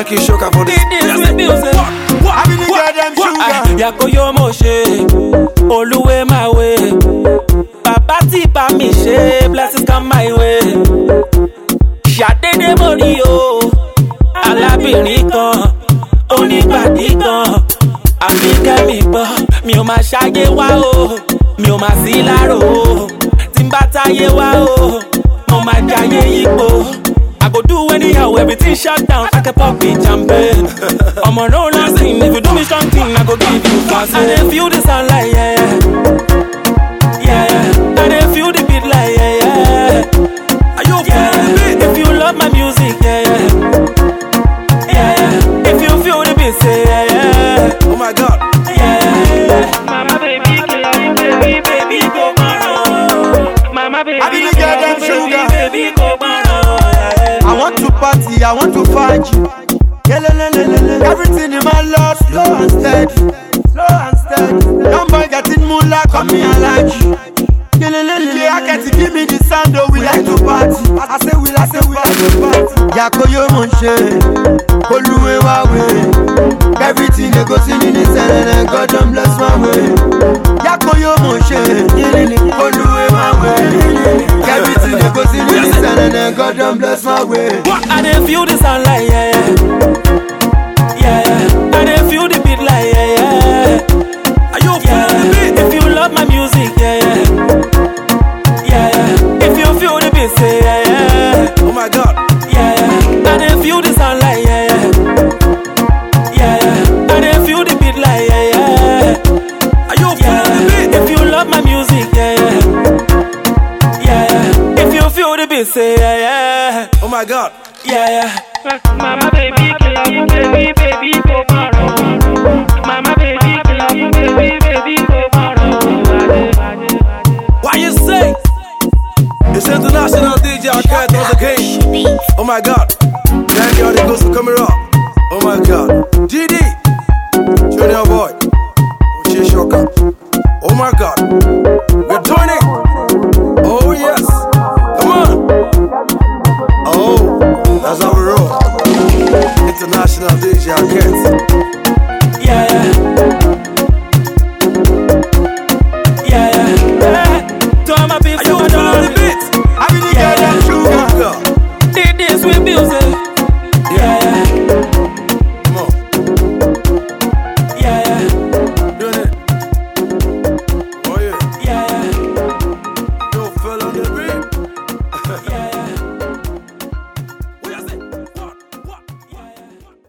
Yankee Shoka for this. I be the girl them sugar. Yakoyo Moshe, Oluwe my way. Papa tipa mi she, blessings come my way. Shade de Morio, Alabini kan, Onibadi kan. Afrika mi bo, mi o ma shage wa o, mi o ma silaro. Timbata ye wa o, mo ma jaye ipo. I go do anyhow, everything shut down. I can pop it champagne. I'm on no last thing. If you do me strong thing, I go give you fast. I dey feel the sound like yeah, yeah, yeah. I dey feel the beat like yeah, yeah. Are you feeling the beat? If you love my music, yeah, yeah, yeah. If you feel the beat, say yeah, yeah. Oh my God. Yeah. Mama baby, baby, go maro. Mama baby, I be the girl them sugar. baby, go maro. I want to party, I want to fight you. Everything in my love, slow and steady. Slow and steady. Young boy getting moolah, come me and like you. Yeah, I get to give me the sound, though we like to party. I say we like to party. Yakoyo Moshe, Oluwe Wawe. Everything they go sing in the cell and God don't bless my way. Yakoyo Moshe, Oluwe Wawe. Everything they go sing in the cell and God don't bless my way. I dey feel the sound like yeah, yeah, yeah. I dey feel the beat like yeah, yeah. Are you feeling the beat? If you love my music, yeah, yeah, yeah. If you feel the beat, say yeah, yeah. Oh my God. Yeah, I dey feel the sound like yeah, yeah. I dey feel the beat like yeah, yeah. Are you feeling the beat? If you love my music, yeah, yeah. If you feel the beat, say yeah, yeah. Oh my God. Yeah. Mama baby, baby, go maro. Mama baby, baby, go maro. Why you say? It's international DJ Arcade once again. Oh my God. Thank you all the goes to coming up. Oh my God. GD. Junior boy. Uche Shoka. Oh my God. We're doing it. Oh yes. Come on. Oh, that's how we roll. International DJ Arcade.